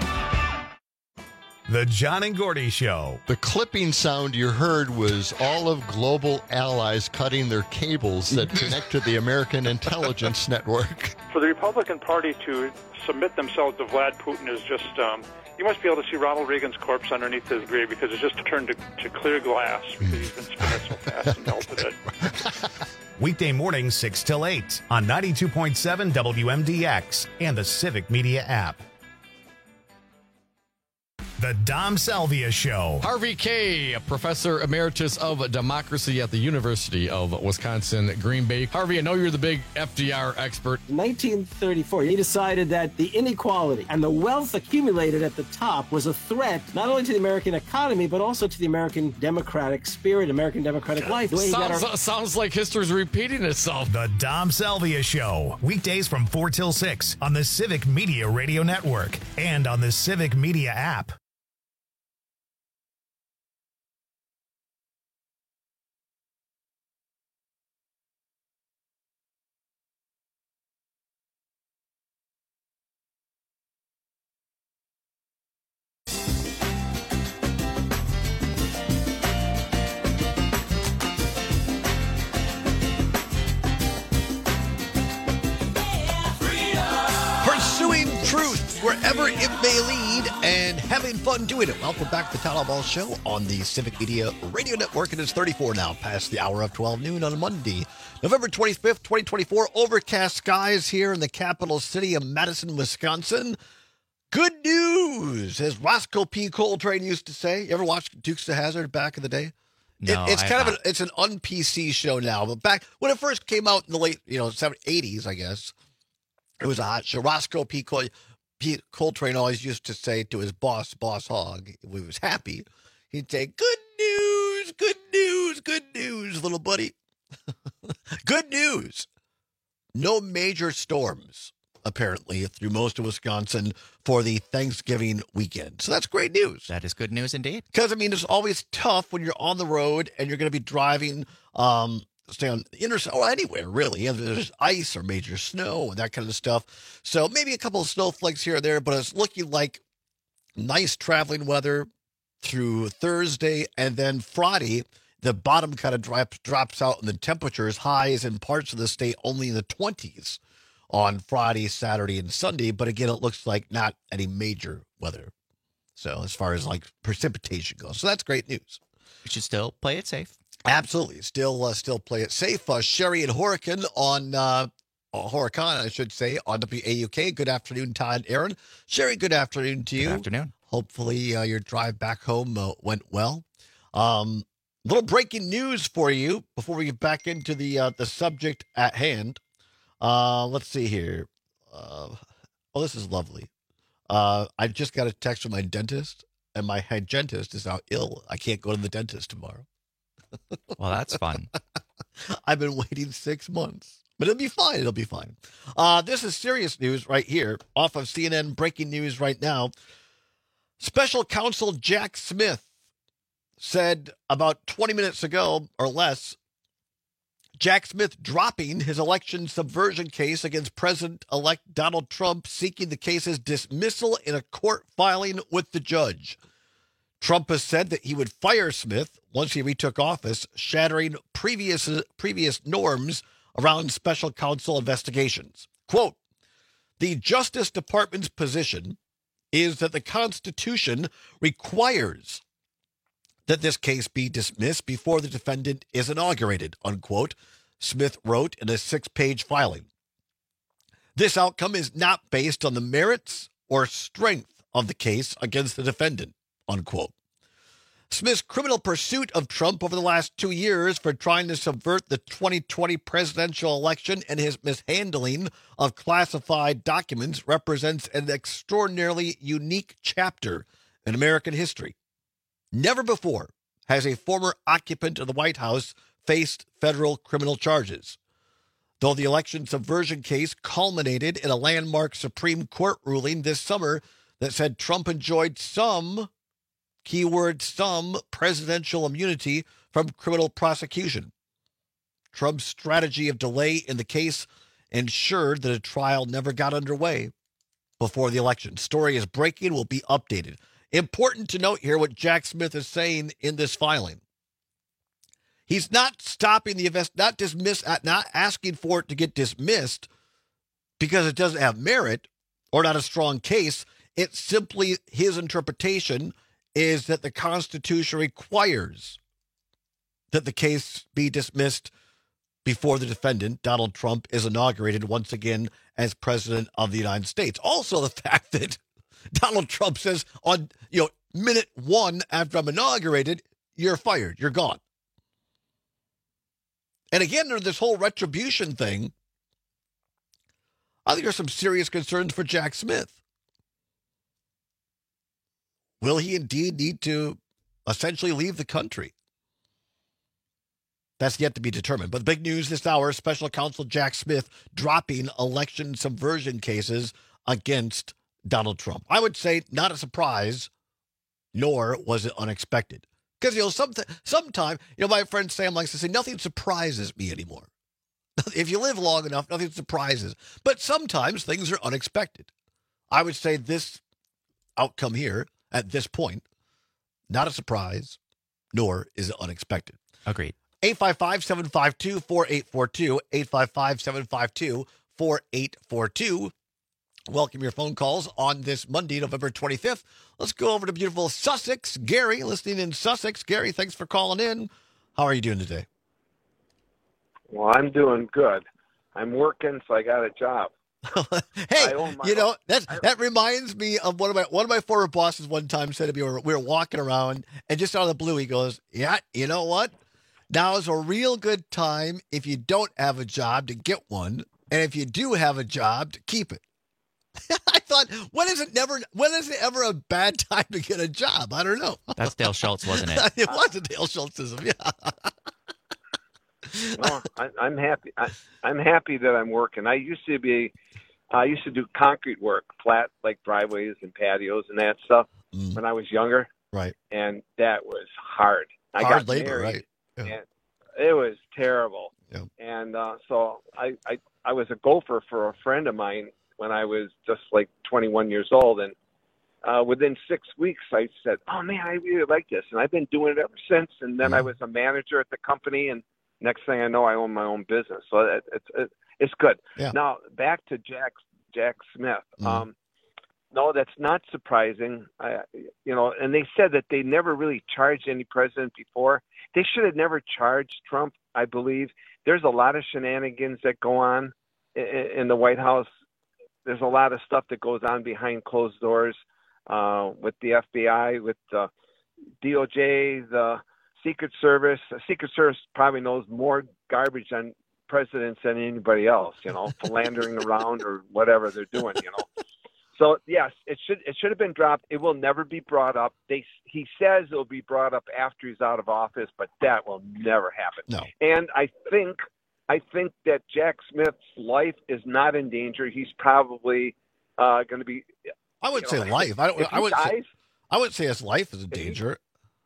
The John and Gordy Show. The clipping sound you heard was all of global allies cutting their cables that connect to the American intelligence network. For the Republican Party to submit themselves to Vlad Putin is just, you must be able to see Ronald Reagan's corpse underneath his grave because it's just turned to clear glass because he's been spinning so fast and melted it. Weekday mornings 6 till 8 on 92.7 WMDX and the Civic Media app. The Dom Salvia Show. Harvey Kaye, Professor Emeritus of Democracy at the University of Wisconsin, Green Bay. Harvey, I know you're the big FDR expert. In 1934, he decided that the inequality and the wealth accumulated at the top was a threat not only to the American economy, but also to the American democratic spirit, American democratic life. Sounds like history's repeating itself. The Dom Salvia Show. Weekdays from 4 till 6 on the Civic Media Radio Network and on the Civic Media app. wherever it may lead, and having fun doing it. Welcome back to the Town Hall Ball Show on the Civic Media Radio Network. It is 34 now, past the hour of 12 noon on a Monday, November 25th, 2024. Overcast skies here in the capital city of Madison, Wisconsin. Good news, as Roscoe P. Coltrane used to say. You ever watch Dukes of Hazzard back in the day? No, it's I kind have of it's an un-PC show now, but back when it first came out in the late 80s, I guess, it was a hot show. Roscoe P. Coltrane always used to say to his boss Hogg, if he was happy, he'd say, "Good news, good news, good news, little buddy." Good news. No major storms, apparently, through most of Wisconsin for the Thanksgiving weekend. So that's great news. That is good news indeed. Because, it's always tough when you're on the road and you're going to be driving, stay on the interstate or anywhere, really. And there's ice or major snow and that kind of stuff. So maybe a couple of snowflakes here or there, but it's looking like nice traveling weather through Thursday. And then Friday, the bottom kind of drops out and the temperatures highs in parts of the state only in the 20s on Friday, Saturday, and Sunday. But again, it looks like not any major weather. So as far as like precipitation goes. So that's great news. We should still play it safe. Absolutely. Still play it safe. Sherry and Horicon on Horicon, I should say, on WAUK. Good afternoon, Todd and Aaron. Sherry, good afternoon to you. Good afternoon. Hopefully your drive back home went well. Little breaking news for you before we get back into the subject at hand. Let's see here. This is lovely. I just got a text from my dentist, and my head dentist is now ill. I can't go to the dentist tomorrow. Well, that's fun. I've been waiting 6 months, but it'll be fine. It'll be fine. This is serious news right here off of CNN. Breaking news right now. Special counsel Jack Smith said about 20 minutes ago or less, Jack Smith dropping his election subversion case against President-elect Donald Trump, seeking the case's dismissal in a court filing with the judge. Trump has said that he would fire Smith once he retook office, shattering previous norms around special counsel investigations. Quote, "The Justice Department's position is that the Constitution requires that this case be dismissed before the defendant is inaugurated," unquote, Smith wrote in a 6-page filing. This outcome is not based on the merits or strength of the case against the defendant, unquote. Smith's criminal pursuit of Trump over the last 2 years for trying to subvert the 2020 presidential election and his mishandling of classified documents represents an extraordinarily unique chapter in American history. Never before has a former occupant of the White House faced federal criminal charges. Though the election subversion case culminated in a landmark Supreme Court ruling this summer that said Trump enjoyed some, keyword some, presidential immunity from criminal prosecution. Trump's strategy of delay in the case ensured that a trial never got underway before the election. Story is breaking, will be updated. Important to note here what Jack Smith is saying in this filing. He's not stopping the not asking for it to get dismissed because it doesn't have merit or not a strong case. It's simply his interpretation is that the Constitution requires that the case be dismissed before the defendant, Donald Trump, is inaugurated once again as president of the United States. Also, the fact that Donald Trump says on minute 1 after I'm inaugurated, you're fired, you're gone. And again, there's this whole retribution thing. I think there's some serious concerns for Jack Smith. Will he indeed need to essentially leave the country? That's yet to be determined. But the big news this hour, special counsel Jack Smith dropping election subversion cases against Donald Trump. I would say not a surprise, nor was it unexpected. Because, sometimes, my friend Sam likes to say, nothing surprises me anymore. If you live long enough, nothing surprises. But sometimes things are unexpected. I would say this outcome here, at this point, not a surprise, nor is it unexpected. Agreed. 855-752-4842, 855-752-4842. welcome your phone calls on this Monday, November 25th. Let's go over to beautiful Sussex. Gary, listening in Sussex. Gary, thanks for calling in. How are you doing today? Well, I'm doing good. I'm working, so I got a job. Hey, that reminds me of one of my former bosses one time said to me, we were walking around, and just out of the blue, he goes, yeah, you know what? Now is a real good time if you don't have a job to get one, and if you do have a job to keep it. I thought, when is it ever a bad time to get a job? I don't know. That's Dale Schultz, wasn't it? It was a Dale Schultzism, yeah. Well, I'm happy. I'm happy that I'm working. I used to do concrete work, flat like driveways and patios and that stuff when I was younger. Right. And that was hard. I hard got labor, married, right? Yeah. and it was terrible. Yeah. And so I was a gopher for a friend of mine when I was just like 21 years old, and within 6 weeks I said, "Oh man, I really like this," and I've been doing it ever since. And then I was a manager at the company, and next thing I know, I own my own business. So it's good. Yeah. Now back to Jack Smith. No, that's not surprising. And they said that they never really charged any president before. They should have never charged Trump, I believe. There's a lot of shenanigans that go on in the White House. There's a lot of stuff that goes on behind closed doors with the FBI, with the DOJ, the Secret Service. The Secret Service probably knows more garbage on presidents than anybody else, philandering around or whatever they're doing, So yes, it should have been dropped. It will never be brought up. He says it will be brought up after he's out of office, but that will never happen. No. And I think that Jack Smith's life is not in danger. He's probably going to be. I wouldn't say life. I wouldn't say his life is in danger.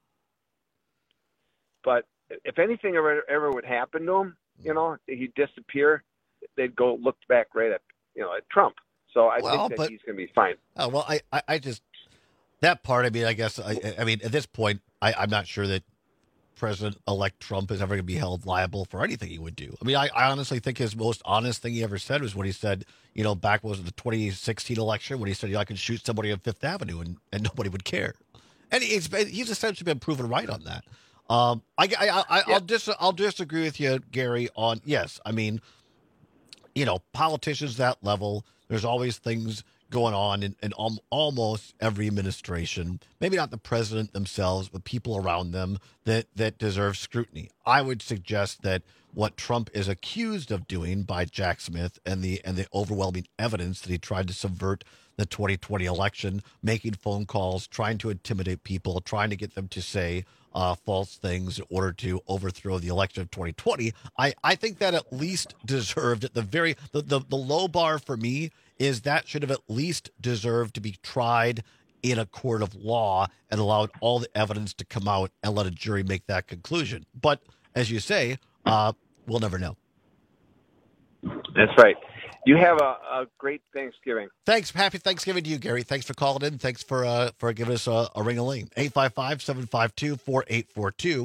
But if anything ever would happen to him, he'd disappear. They'd go look back right at Trump. So I think that he's going to be fine. Oh, well, I just that part. I mean, I guess I mean at this point, I'm not sure that President-elect Trump is ever going to be held liable for anything he would do. I mean, I honestly think his most honest thing he ever said was when he said, back was the 2016 election when he said, I could shoot somebody on Fifth Avenue and nobody would care. And he's essentially been proven right on that. I'll disagree with you, Gary, on yes. I mean, politicians that level, there's always things going on in almost every administration. Maybe not the president themselves, but people around them that deserve scrutiny. I would suggest that what Trump is accused of doing by Jack Smith and the overwhelming evidence that he tried to subvert the 2020 election, making phone calls, trying to intimidate people, trying to get them to say false things in order to overthrow the election of 2020. I think that at least deserved at the low bar for me is that should have at least deserved to be tried in a court of law and allowed all the evidence to come out and let a jury make that conclusion. But as you say, we'll never know. That's right. You have a great Thanksgiving. Thanks. Happy Thanksgiving to you, Gary. Thanks for calling in. Thanks for giving us a ring-a-ling. 855-752-4842.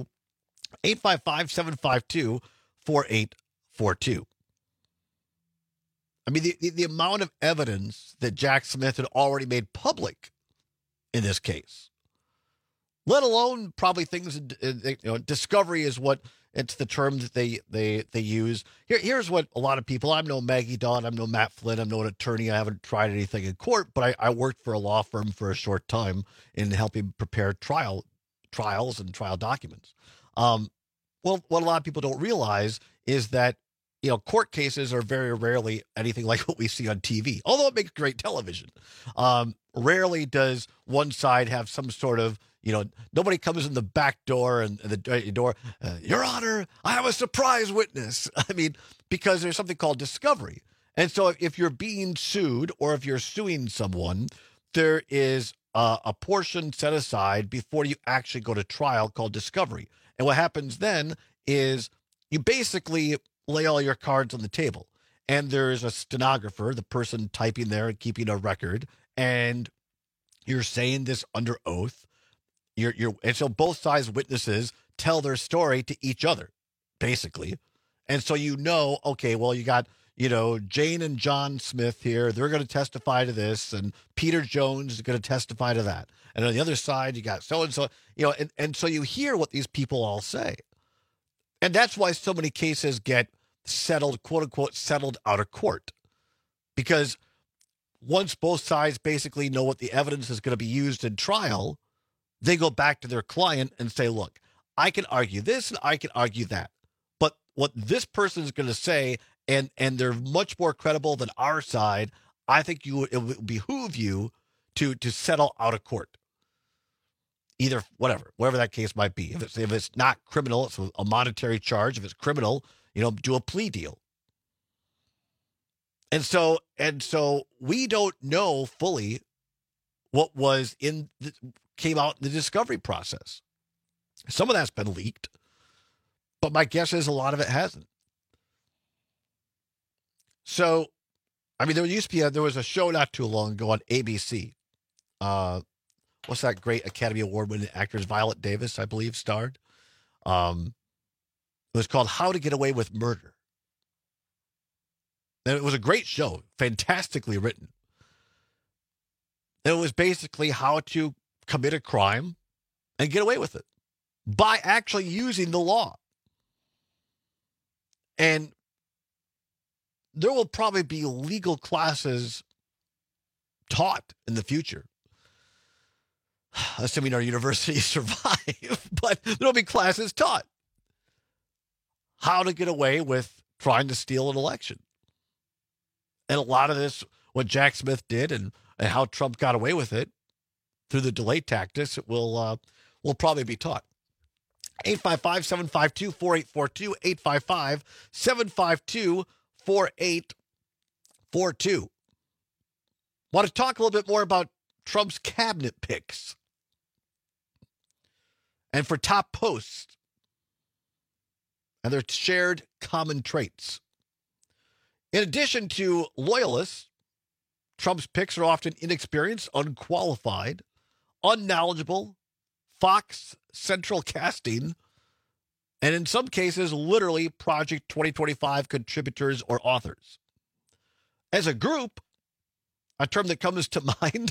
855-752-4842. I mean, the amount of evidence that Jack Smith had already made public in this case, let alone probably things, discovery is what it's the term that they use. Here's what a lot of people, I'm no Maggie Dawn, I'm no Matt Flynn, I'm no an attorney, I haven't tried anything in court, but I worked for a law firm for a short time in helping prepare trials and trial documents. Well, what a lot of people don't realize is that court cases are very rarely anything like what we see on TV, although it makes great television. Rarely does one side have some sort of, nobody comes in the back door and the door, Your Honor, I have a surprise witness. I mean, because there's something called discovery. And so if you're being sued or if you're suing someone, there is a portion set aside before you actually go to trial called discovery. And what happens then is you basically lay all your cards on the table. And there's a stenographer, the person typing there and keeping a record. And you're saying this under oath. And so both sides' witnesses tell their story to each other, basically. And so okay, well, you got Jane and John Smith here, they're going to testify to this, and Peter Jones is going to testify to that. And on the other side, you got so-and-so, and so you hear what these people all say. And that's why so many cases get settled, quote unquote, settled out of court. Because once both sides basically know what the evidence is going to be used in trial, they go back to their client and say, look, I can argue this and I can argue that. But what this person is going to say, and they're much more credible than our side, I think it would behoove you to settle out of court. Either whatever that case might be. If it's not criminal, it's a monetary charge. If it's criminal, do a plea deal. And so we don't know fully what came out in the discovery process. Some of that's been leaked, but my guess is a lot of it hasn't. So, there was a show not too long ago on ABC. What's that great Academy Award-winning actress, Violet Davis, I believe, starred? It was called How to Get Away with Murder. And it was a great show, fantastically written. And it was basically how to commit a crime and get away with it by actually using the law. And there will probably be legal classes taught in the future, assuming our universities survive, but there'll be classes taught how to get away with trying to steal an election. And a lot of this, what Jack Smith did and how Trump got away with it through the delay tactics, it will probably be taught. 855-752-4842, 855-752-4842. Want to talk a little bit more about Trump's cabinet picks and for top posts and their shared common traits. In addition to loyalists, Trump's picks are often inexperienced, unqualified, unknowledgeable, Fox Central casting, and in some cases, literally Project 2025 contributors or authors. As a group, a term that comes to mind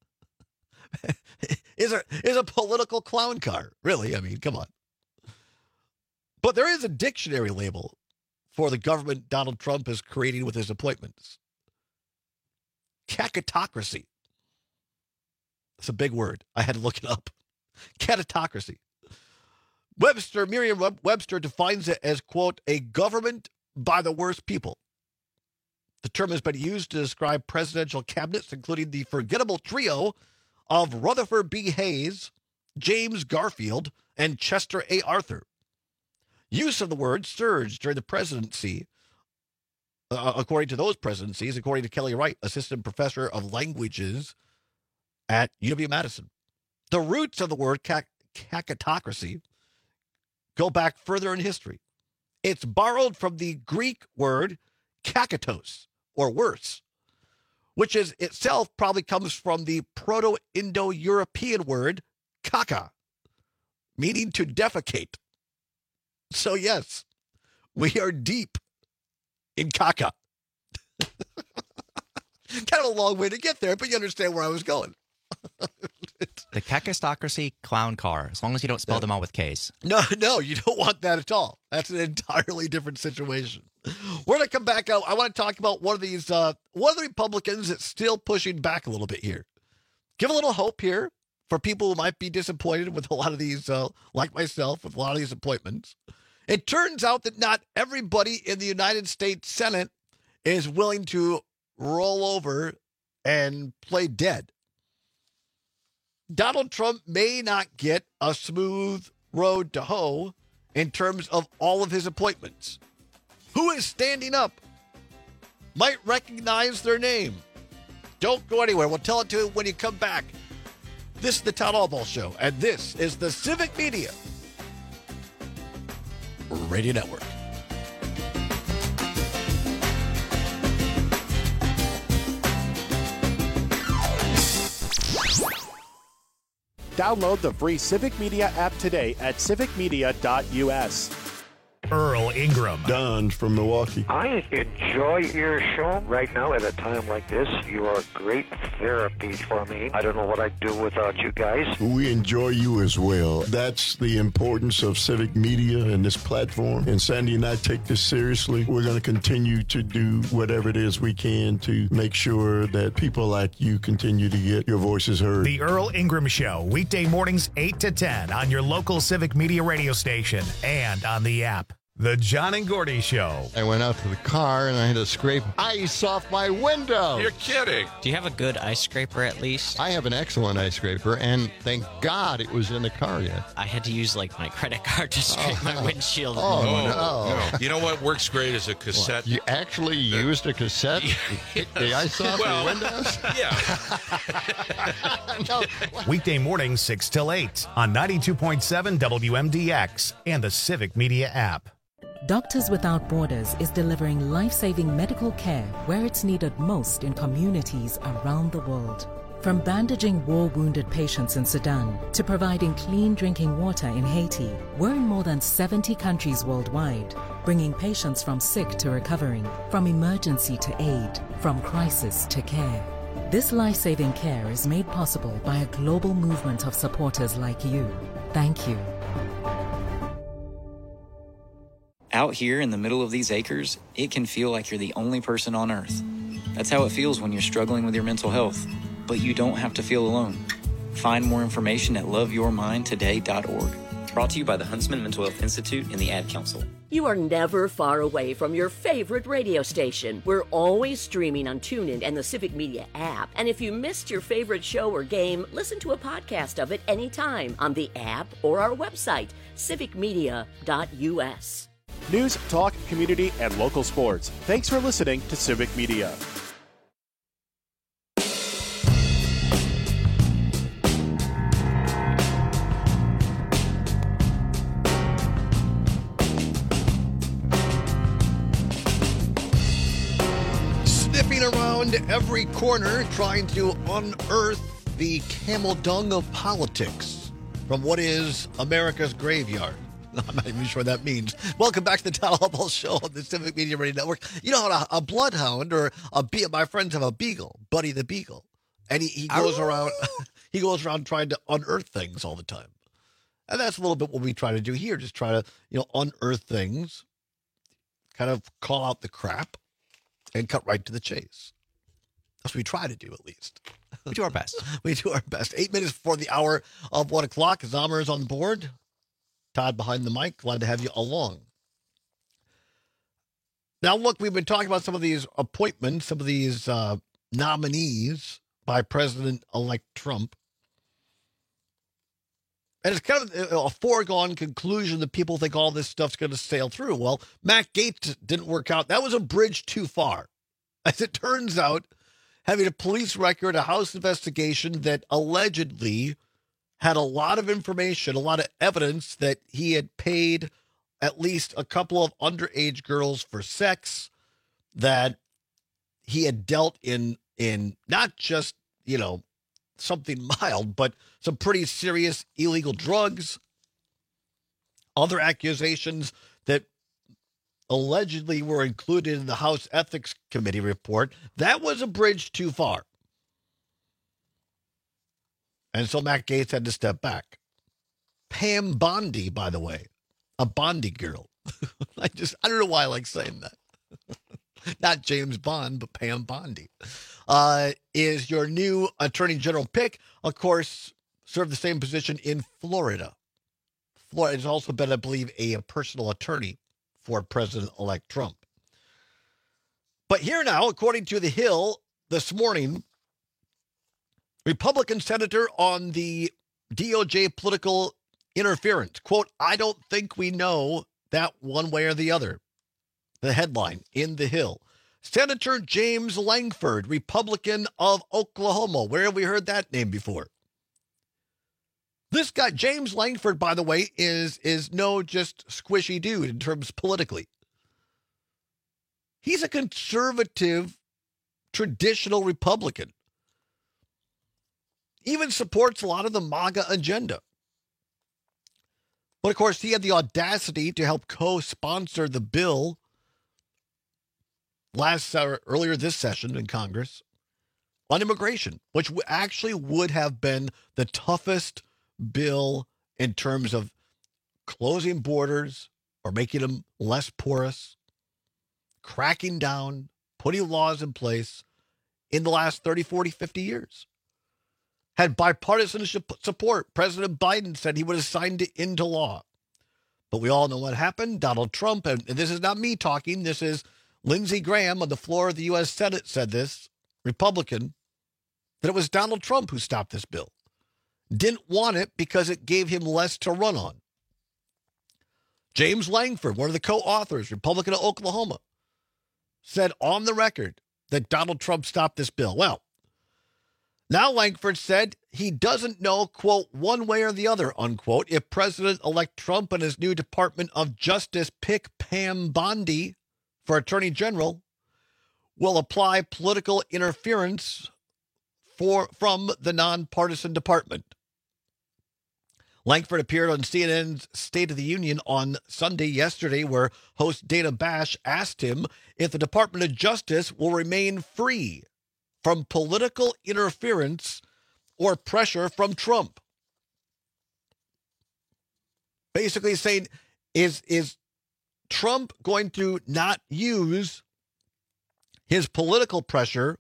is a political clown car. Really, come on. But there is a dictionary label for the government Donald Trump is creating with his appointments. Cacotocracy. It's a big word. I had to look it up. Cacotocracy. Merriam-Webster defines it as, quote, a government by the worst people. The term has been used to describe presidential cabinets, including the forgettable trio of Rutherford B. Hayes, James Garfield, and Chester A. Arthur. Use of the word surged during the presidency, according to those presidencies, according to Kelly Wright, assistant professor of languages at UW-Madison. The roots of the word cacotocracy go back further in history. It's borrowed from the Greek word kakatos, or worse, which is itself probably comes from the Proto-Indo-European word kaka, meaning to defecate. So yes, we are deep in caca. Kind of a long way to get there, but you understand where I was going. The cacostocracy clown car, as long as you don't spell them out with K's. No, you don't want that at all. That's an entirely different situation. We're going to come back out. I want to talk about one of the Republicans that's still pushing back a little bit here. Give a little hope here for people who might be disappointed with a lot of these, like myself, with a lot of these appointments. It turns out that not everybody in the United States Senate is willing to roll over and play dead. Donald Trump may not get a smooth road to hoe in terms of all of his appointments. Who is standing up? Might recognize their name. Don't go anywhere. We'll tell it to you when you come back. This is the Town Hall Ball Show, and this is the Civic Media Radio Network. Download the free Civic Media app today at civicmedia.us. Earl Earl Ingram. Don from Milwaukee. I enjoy your show right now at a time like this. You are great therapy for me. I don't know what I'd do without you guys. We enjoy you as well. That's the importance of civic media and this platform. And Sandy and I take this seriously. We're going to continue to do whatever it is we can to make sure that people like you continue to get your voices heard. The Earl Ingram Show, weekday mornings 8 to 10 on your local Civic Media radio station and on the app. The John and Gordy Show. I went out to the car and I had to scrape ice off my window. You're kidding. Do you have a good ice scraper at least? I have an excellent ice scraper, and thank God it was in the car yet. I had to use my credit card to scrape my windshield. Oh, no. You know what works great is a cassette. What, you actually used a cassette to hit the ice off your windows? Yeah. No. Weekday mornings 6 till 8 on 92.7 WMDX and the Civic Media app. Doctors Without Borders is delivering life-saving medical care where it's needed most in communities around the world. From bandaging war-wounded patients in Sudan to providing clean drinking water in Haiti, we're in more than 70 countries worldwide, bringing patients from sick to recovering, from emergency to aid, from crisis to care. This life-saving care is made possible by a global movement of supporters like you. Thank you. Out here in the middle of these acres, it can feel like you're the only person on Earth. That's how it feels when you're struggling with your mental health. But you don't have to feel alone. Find more information at loveyourmindtoday.org. Brought to you by the Huntsman Mental Health Institute and the Ad Council. You are never far away from your favorite radio station. We're always streaming on TuneIn and the Civic Media app. And if you missed your favorite show or game, listen to a podcast of it anytime on the app or our website, civicmedia.us. News, talk, community, and local sports. Thanks for listening to Civic Media. Sniffing around every corner, trying to unearth the camel dung of politics from what is America's graveyard. I'm not even sure what that means. Welcome back to the Todd Hubble Show on the Civic Media Radio Network. You know how a bloodhound or my friends have a beagle, Buddy the Beagle, and he goes around. He goes around trying to unearth things all the time, and that's a little bit what we try to do here. Just try to unearth things, kind of call out the crap, and cut right to the chase. That's what we try to do, at least. We do our best. We do our best. 8 minutes before the hour of 1 o'clock. Zomer is on board. Todd behind the mic. Glad to have you along. Now, look, we've been talking about some of these appointments, some of these nominees by President-elect Trump. And it's kind of a foregone conclusion that people think all this stuff's going to sail through. Well, Matt Gaetz didn't work out. That was a bridge too far. As it turns out, having a police record, a House investigation that allegedly had a lot of information, a lot of evidence that he had paid at least a couple of underage girls for sex, that he had dealt in not just, something mild, but some pretty serious illegal drugs, other accusations that allegedly were included in the House Ethics Committee report. That was a bridge too far. And so Matt Gaetz had to step back. Pam Bondi, by the way, a Bondi girl. I don't know why I like saying that. Not James Bond, but Pam Bondi, is your new Attorney General pick. Of course, served the same position in Florida. Florida has also been, I believe, a personal attorney for President-elect Trump. But here now, according to The Hill this morning, Republican senator on the DOJ political interference. Quote, I don't think we know that one way or the other. The headline in The Hill. Senator James Lankford, Republican of Oklahoma. Where have we heard that name before? This guy, James Lankford, by the way, is no just squishy dude in terms politically. He's a conservative, traditional Republican. Even supports a lot of the MAGA agenda. But, of course, he had the audacity to help co-sponsor the bill earlier this session in Congress on immigration, which actually would have been the toughest bill in terms of closing borders or making them less porous, cracking down, putting laws in place in the last 30, 40, 50 years. Had bipartisan support. President Biden said he would have signed it into law. But we all know what happened. Donald Trump, and this is not me talking, this is Lindsey Graham on the floor of the U.S. Senate said this, Republican, that it was Donald Trump who stopped this bill. Didn't want it because it gave him less to run on. James Langford, one of the co-authors, Republican of Oklahoma, said on the record that Donald Trump stopped this bill. Well, now Langford said he doesn't know, quote, one way or the other, unquote, if President-elect Trump and his new Department of Justice pick Pam Bondi for Attorney General will apply political interference from the nonpartisan department. Langford appeared on CNN's State of the Union on Sunday yesterday, where host Dana Bash asked him if the Department of Justice will remain free from political interference or pressure from Trump. Basically saying, is Trump going to not use his political pressure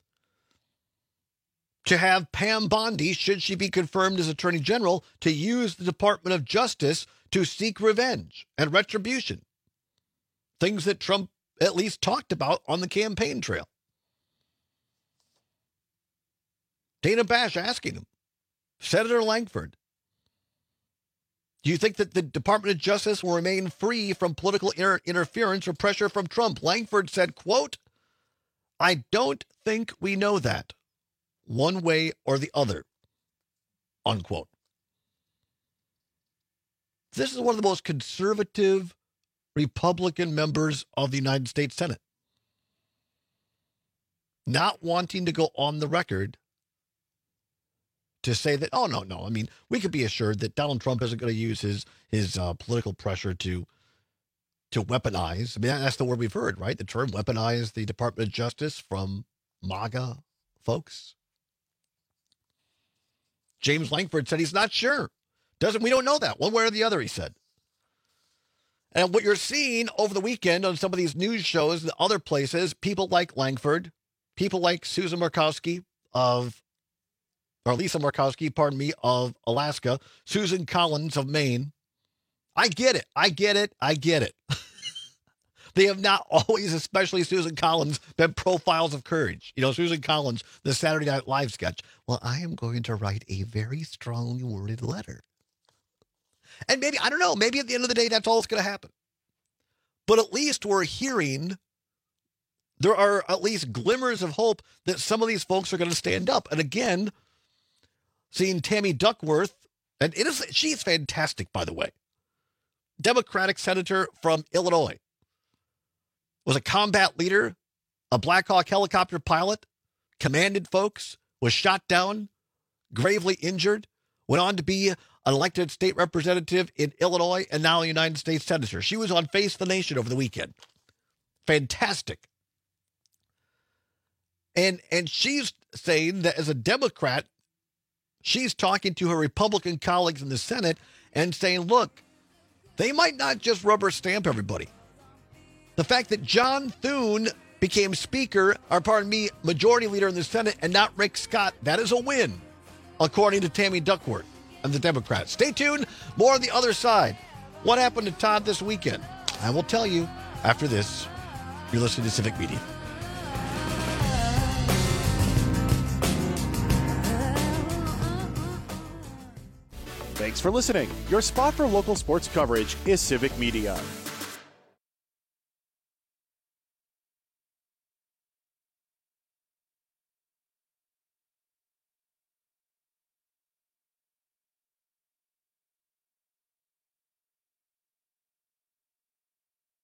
to have Pam Bondi, should she be confirmed as Attorney General, to use the Department of Justice to seek revenge and retribution? Things that Trump at least talked about on the campaign trail. Dana Bash asking him, Senator Langford, do you think that the Department of Justice will remain free from political interference or pressure from Trump? Langford said, quote, I don't think we know that, one way or the other, unquote. This is one of the most conservative Republican members of the United States Senate, not wanting to go on the record to say that, oh, no. I mean, we could be assured that Donald Trump isn't going to use his political pressure to weaponize. I mean, that's the word we've heard, right? The term weaponize the Department of Justice from MAGA folks. James Langford said he's not sure. We don't know that, one way or the other, he said. And what you're seeing over the weekend on some of these news shows and other places, people like Langford, people like Lisa Murkowski, of Alaska, Susan Collins of Maine. I get it. They have not always, especially Susan Collins, been profiles of courage. You know, Susan Collins, the Saturday Night Live sketch. Well, I am going to write a very strongly worded letter. And maybe, I don't know, maybe at the end of the day, that's all that's going to happen. But at least we're hearing, there are at least glimmers of hope that some of these folks are going to stand up. And again, seeing Tammy Duckworth, and she's fantastic, by the way. Democratic senator from Illinois. Was a combat leader, a Black Hawk helicopter pilot, commanded folks, was shot down, gravely injured, went on to be an elected state representative in Illinois, and now a United States senator. She was on Face the Nation over the weekend. Fantastic. And she's saying that as a Democrat, she's talking to her Republican colleagues in the Senate and saying, look, they might not just rubber stamp everybody. The fact that John Thune became majority leader in the Senate and not Rick Scott, that is a win, according to Tammy Duckworth and the Democrats. Stay tuned. More on the other side. What happened to Todd this weekend? I will tell you after this. You're listening to Civic Media. Thanks for listening. Your spot for local sports coverage is Civic Media.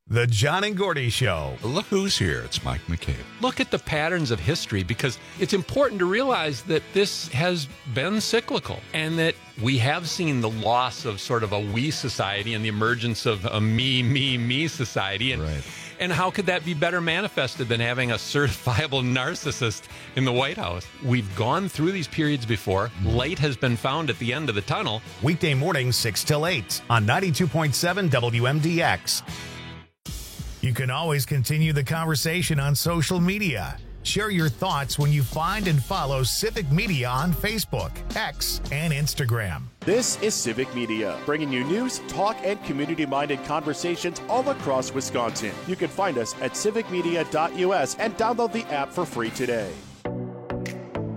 The John and Gordy Show. Look who's here. It's Mike McCabe. Look at the patterns of history, because it's important to realize that this has been cyclical and that we have seen the loss of sort of a we society and the emergence of a me society. And how could that be better manifested than having a certifiable narcissist in the White House? We've gone through these periods before. Light has been found at the end of the tunnel. Weekday mornings 6 till 8 on 92.7 WMDX. You can always continue the conversation on social media. Share your thoughts when you find and follow Civic Media on Facebook, X, and Instagram. This is Civic Media, bringing you news, talk, and community-minded conversations all across Wisconsin. You can find us at civicmedia.us and download the app for free today.